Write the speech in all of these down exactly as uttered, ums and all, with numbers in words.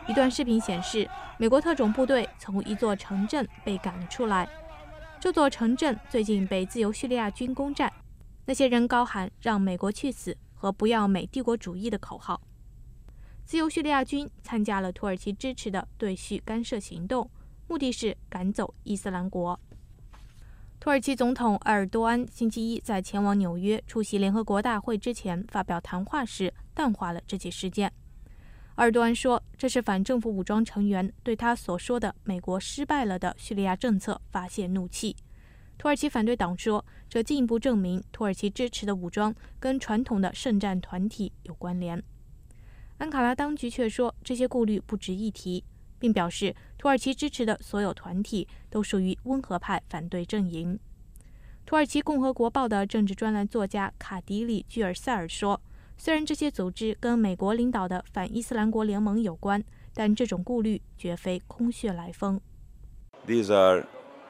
一段视频显示，美国特种部队从一座城镇被赶了出来。这座城镇最近被自由叙利亚军攻占，那些人高喊“让美国去死”和“不要美帝国主义”的口号。自由叙利亚军参加了土耳其支持的对叙干涉行动，目的是赶走伊斯兰国。土耳其总统埃尔多安星期一在前往纽约出席联合国大会之前发表谈话时，淡化了这起事件。埃尔多安说，这是反政府武装成员对他所说的美国失败了的叙利亚政策发泄怒气。土耳其反对党说，这进一步证明土耳其支持的武装跟传统的圣战团体有关联。安卡拉当局却说，这些顾虑不值一提，并表示土耳其支持的所有团体都属于温和派反对阵营。土耳其共和国报的政治专栏作家卡迪里居尔塞尔说，虽然这些组织跟美国领导的反伊斯兰国联盟有关，但这种顾虑绝非空穴来风。 These are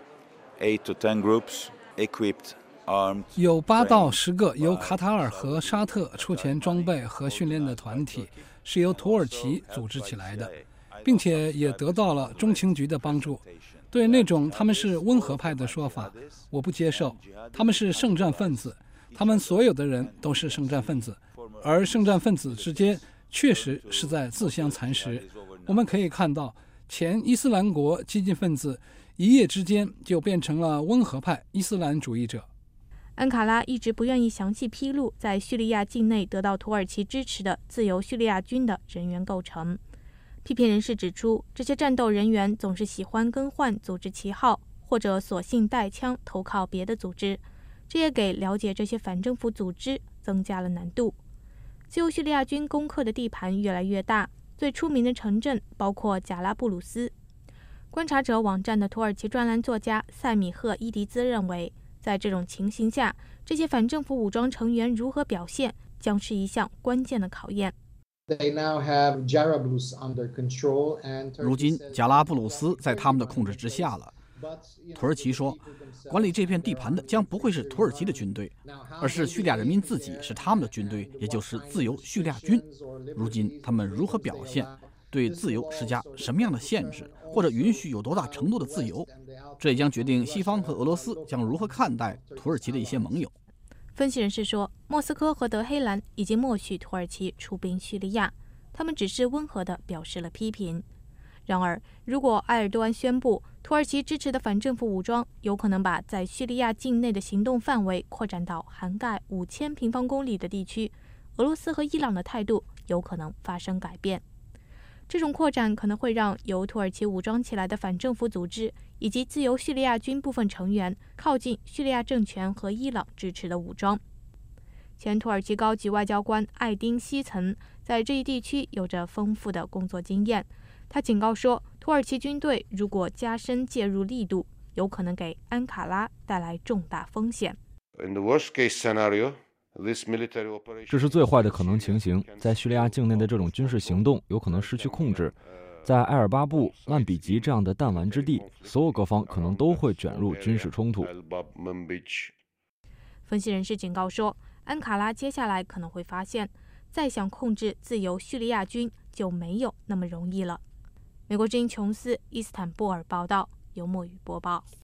eight to ten groups equipped armed 有八到十个由卡塔尔和沙特出钱装备和训练的团体，是由土耳其组织起来的，并且也得到了中情局的帮助。对那种他们是温和派的说法，我不接受。他们是圣战分子，他们所有的人都是圣战分子，而圣战分子之间确实是在自相残食。我们可以看到，前伊斯兰国激进分子一夜之间就变成了温和派伊斯兰主义者。 安卡拉一直不愿意详细披露在叙利亚境内得到土耳其支持的自由叙利亚军的人员构成。批评人士指出，这些战斗人员总是喜欢更换组织旗号，或者索性带枪投靠别的组织，这也给了解这些反政府组织增加了难度。自由叙利亚军攻克的地盘越来越大，最出名的城镇包括贾拉布鲁斯。观察者网站的土耳其专栏作家塞米赫伊迪兹认为，在这种情形下，这些反政府武装成员如何表现，将是一项关键的考验。 如今，贾拉布鲁斯在他们的控制之下了。土耳其说，管理这片地盘的将不会是土耳其的军队，而是叙利亚人民自己是他们的军队，也就是自由叙利亚军。如今，他们如何表现，对自由施加什么样的限制，或者允许有多大程度的自由，这也将决定西方和俄罗斯将如何看待土耳其的一些盟友。 分析人士说，莫斯科和德黑兰已经默许土耳其出兵叙利亚，他们只是温和地表示了批评。然而，如果埃尔多安宣布土耳其支持的反政府武装有可能把在叙利亚境内的行动范围扩展到涵盖五千平方公里的地区，俄罗斯和伊朗的态度有可能发生改变。这种扩展可能会让由土耳其武装起来的反政府组织以及自由叙利亚军部分成员靠近叙利亚政权和伊朗支持的武装。前土耳其高级外交官艾丁希岑在这一地区有着丰富的工作经验，他警告说，土耳其军队如果加深介入力度，有可能给安卡拉带来重大风险。 In the worst case scenario, 这是最坏的可能情形，在叙利亚境内的这种军事行动有可能失去控制。在埃尔巴布、曼比吉这样的弹丸之地，所有各方可能都会卷入军事冲突。 分析人士警告说，安卡拉接下来可能会发现，再想控制自由叙利亚军就没有那么容易了。美国之音琼斯伊斯坦布尔报道，由墨雨播报。